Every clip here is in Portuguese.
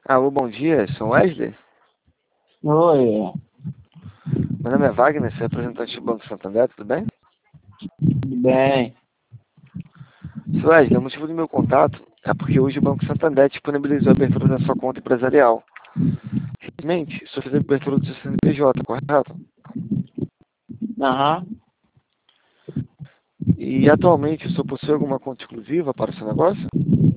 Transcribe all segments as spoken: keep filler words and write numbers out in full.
Alô, bom dia, sou Wesley. Oi, Meu nome é Wagner, sou representante do Banco Santander, tudo bem? tudo bem? Sou Wesley, o motivo do meu contato é porque hoje o Banco Santander disponibilizou a abertura da sua conta empresarial. Recentemente, o senhor fez a abertura do seu C N P J, correto? Aham. E atualmente o senhor possui alguma conta exclusiva para o seu negócio?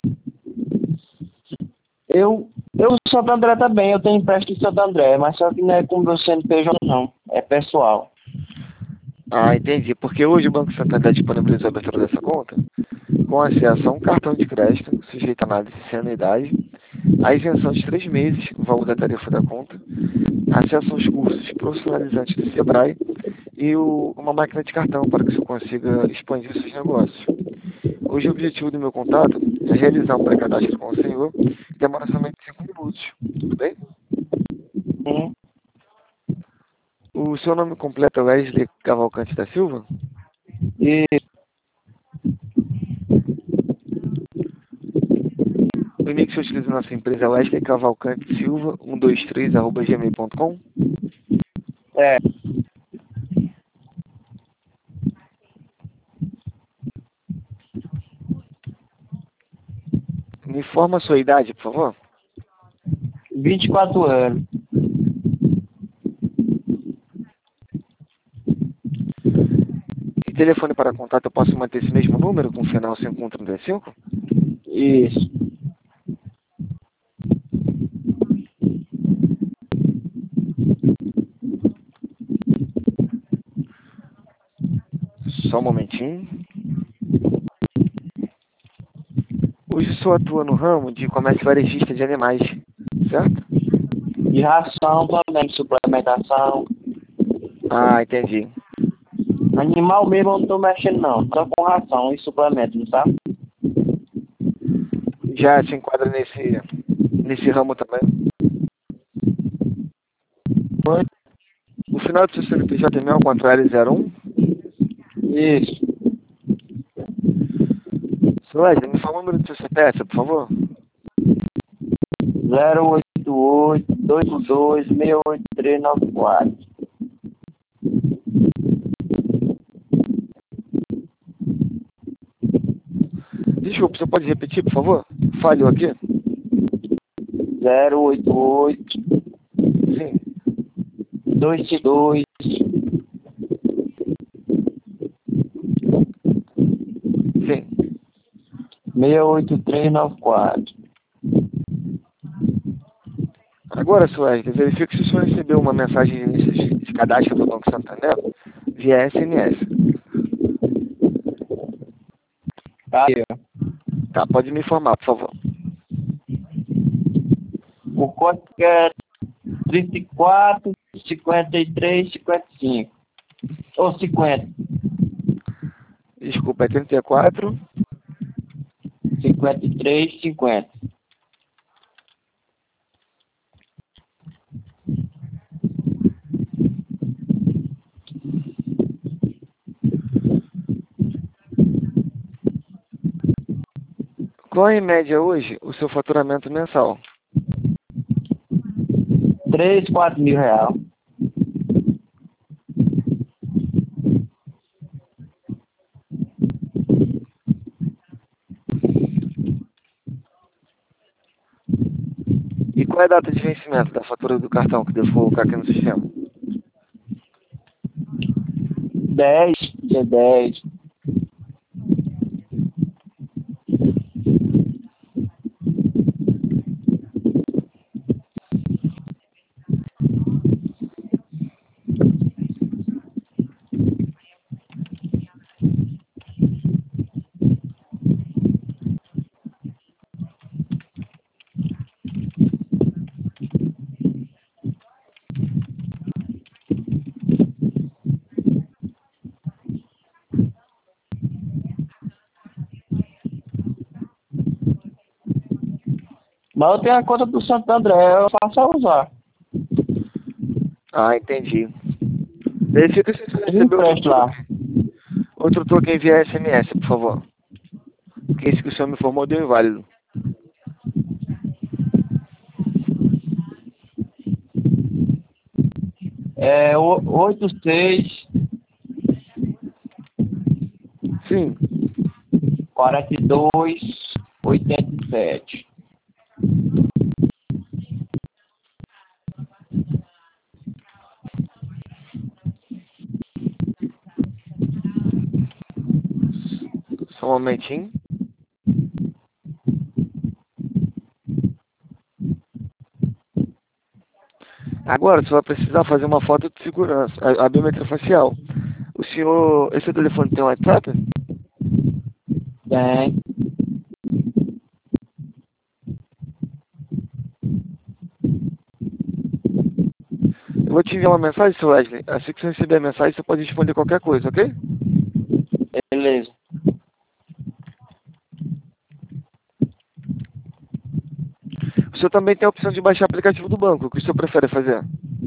Eu, eu sou Santo André também, eu tenho empréstimo em Santo André, mas só que não é com o meu C N P J não, é pessoal. Ah, entendi. Porque hoje o Banco Santander disponibilizou a abertura dessa conta com acesso a um cartão de crédito sujeito a análise sem anuidade, a isenção de três meses, o valor da tarifa da conta, acesso aos cursos profissionalizantes do Sebrae e o- uma máquina de cartão para que você consiga expandir seus negócios. Hoje o objetivo do meu contato é realizar um pré-cadastro com o senhor, que demora somente cinco minutos. Tudo bem? Hum. O seu nome completo é Wesley Cavalcante da Silva? E O e-mail que você utiliza na nossa empresa é wesley cavalcante silva cento e vinte e três arroba gmail ponto com. é Me informa a sua idade, por favor. vinte e quatro anos. E telefone para contato, eu posso manter esse mesmo número com o final cinco um três cinco? Isso. Só um momentinho. Hoje o senhor atua no ramo de comércio varejista de animais, certo? De ração também, suplementação. Ah, entendi. Animal mesmo eu não tô mexendo não, só com ração e suplemento, não sabe? Já se enquadra nesse, nesse ramo também. Oi? O final do seu C N P J é meu, quatro L zero um. Isso. Seu Wesley, me fala o número do seu C P S, por favor. zero oito oito, dois dois, seis oito três nove quatro. Desculpa, você pode repetir, por favor? Falhou aqui? zero oito oito, Sim. dois dois, Sim. seis oito três nove quatro. Agora, seu Wesley, verifique se o senhor recebeu uma mensagem de início de de cadastro do Banco Santander via S M S. Aí, ó. Tá, pode me informar, por favor. O código é trinta e quatro, cinquenta e três, cinquenta e cinco. Ou cinquenta. Desculpa, é trinta e quatro. cinquenta e três, cinquenta. Qual é, em média, hoje, o seu faturamento mensal? três, quatro mil reais. E qual é a data de vencimento da fatura do cartão que devo colocar aqui no sistema? dez, dia dez. Mas eu tenho a conta do Santo André, eu faço a usar. Ah, entendi. Verifica se você Eu recebeu outro empresto lá. token. Outro token via S M S, por favor. Porque esse que o senhor me informou deu inválido. É o- oito seis, Sim. quarenta e dois, oitenta e sete. Só um momentinho. Agora você vai precisar fazer uma foto de segurança, a, a biometria facial. O senhor, esse telefone tem um WhatsApp? Tem. Eu vou te enviar uma mensagem, seu Wesley. Assim que você receber a mensagem, você pode responder qualquer coisa, ok? Beleza. O senhor também tem a opção de baixar o aplicativo do banco. O que o senhor prefere fazer?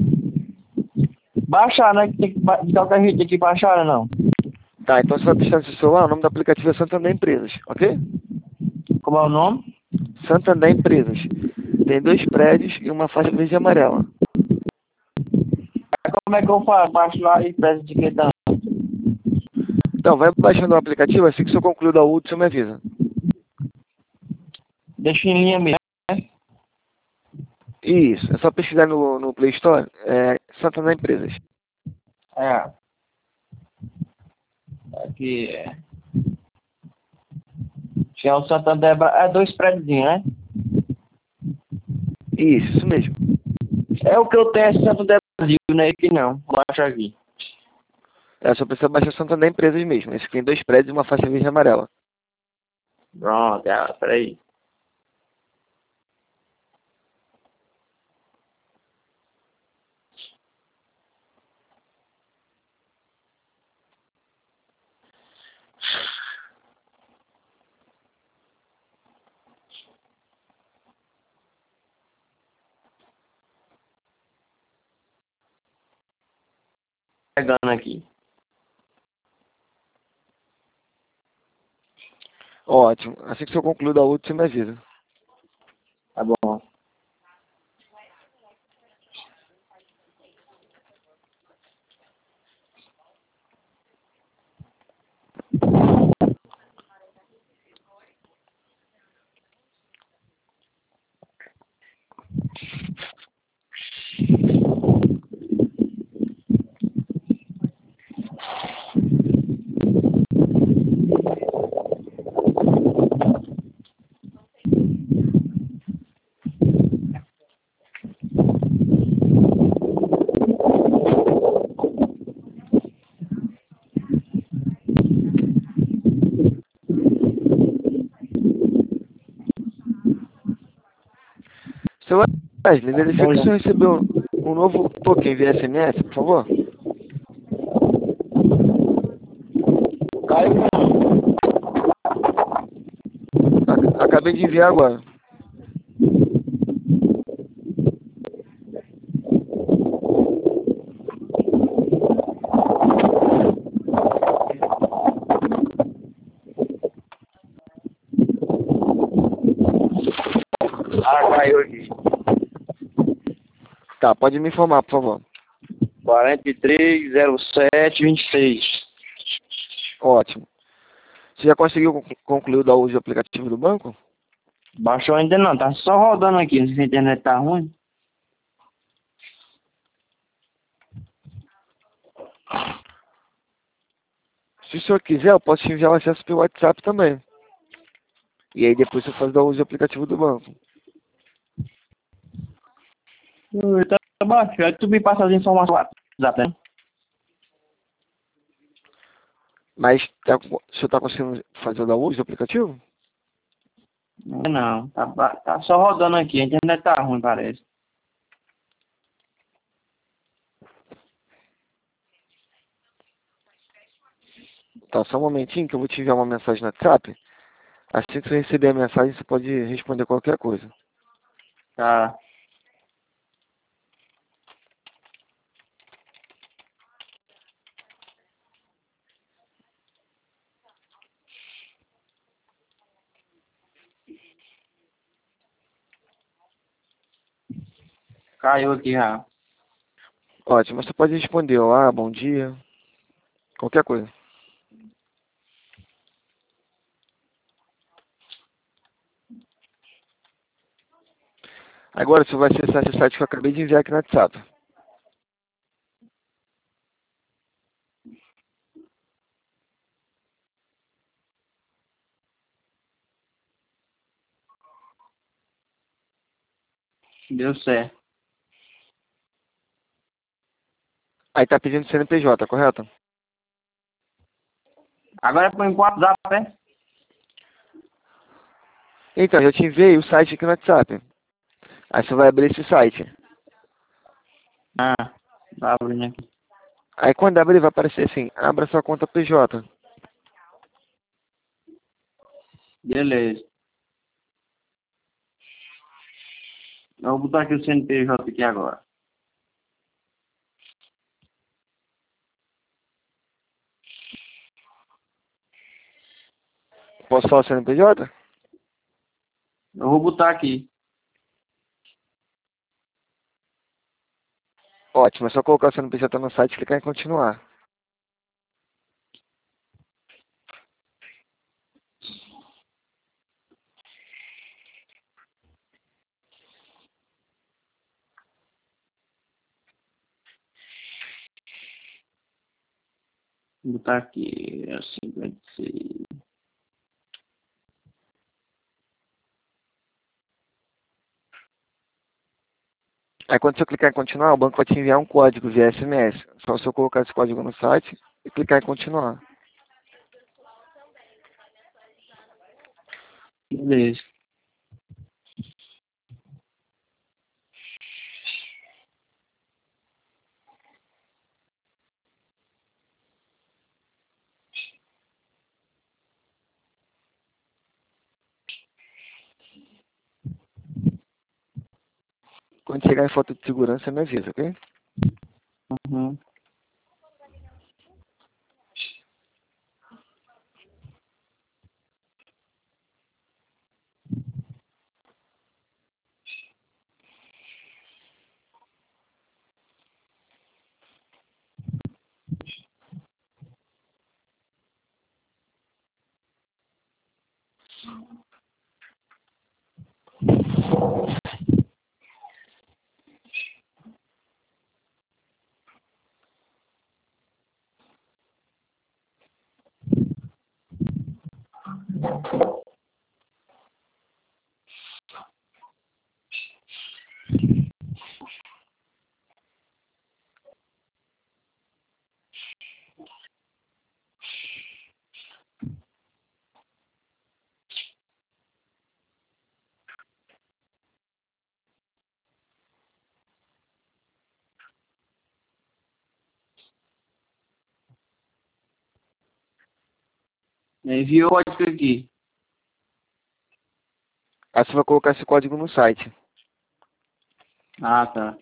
Baixar, né? Que tem que ba- de qualquer jeito tem que baixar, né, não? Tá, então você vai deixar no seu celular, o nome do aplicativo é Santander Empresas, ok? Como é o nome? Santander Empresas. Tem dois prédios e uma faixa verde e amarela. Como é que eu faço? Baixo lá e peço etiquetando. Então, vai baixando o aplicativo, assim que o senhor concluir da U, o senhor me avisa. Deixa em linha mesmo, né? Isso, é só pesquisar no, no Play Store, é Santander Empresas. É. Aqui é. Tinha o Santander. Bra- É dois prédios, né? Isso, isso mesmo. É o que eu tenho, é Santander Brasil, né? Aqui não. Baixa aqui. É, só precisa baixar Santander Empresas mesmo. Esse tem dois prédios e uma faixa verde e amarela. Pronto, é, peraí. Pegando aqui. Ótimo. Assim que o senhor concluir da U, o senhor me avisa. Tá bom. Seu Wesley, verifica que o Olha. senhor recebeu um novo token via S M S, por favor. Caiu não. Ac- Acabei de enviar agora. Ah, caiu aqui. Tá, pode me informar, por favor. quarenta e três, zero sete, vinte e seis. Ótimo. Você já conseguiu con- concluir o download do aplicativo do banco? Baixou ainda não, tá só rodando aqui. Não sei se a internet tá ruim. Se o senhor quiser, eu posso te enviar o acesso pelo WhatsApp também. E aí depois você faz o download do aplicativo do banco. Ui, tá baixo. Aí tu me passa as informações lá. WhatsApp, né? Mas tá, o senhor está conseguindo fazer o download do aplicativo? Não, tá, ba- tá só rodando aqui. A internet tá ruim, parece. Tá, só um momentinho que eu vou te enviar uma mensagem no WhatsApp. Assim que você receber a mensagem, você pode responder qualquer coisa. Tá. Caiu aqui já. Ótimo, você pode responder olá, bom dia, qualquer coisa. Agora você vai acessar esse site que eu acabei de enviar aqui no WhatsApp. Deu certo. Aí tá pedindo C N P J, correto? Agora põe o WhatsApp, né? Então, eu te enviei o site aqui no WhatsApp. Aí você vai abrir esse site. Ah, tá abrindo aqui. Aí quando abrir vai aparecer assim, abra sua conta P J. Beleza. Eu vou botar aqui o C N P J aqui agora. Posso falar o C N P J? Eu vou botar aqui. Ótimo, é só colocar o C N P J no site e clicar em continuar. Vou botar aqui. É cinquenta e seis. Aí quando você clicar em continuar, o banco vai te enviar um código via S M S. Só você colocar esse código no site e clicar em continuar. Beleza. Quando chegar em foto de segurança, você me avisa, ok? Uhum. Enviou o código aqui. Aí você vai colocar esse código no site. Ah, tá.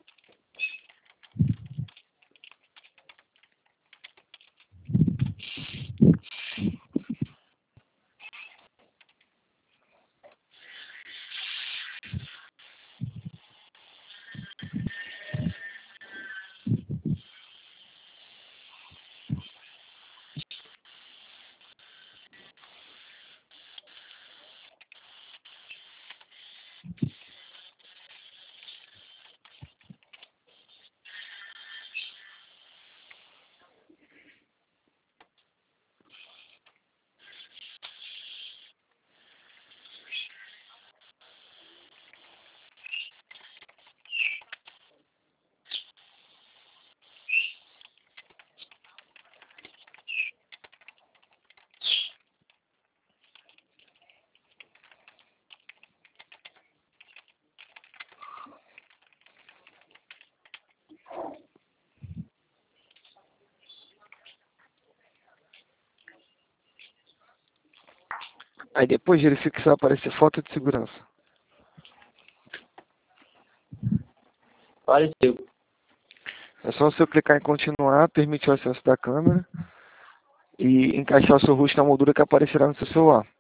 Aí depois verifique se vai aparecer foto de segurança. Apareceu. É só você clicar em continuar, permitir o acesso da câmera e encaixar o seu rosto na moldura que aparecerá no seu celular.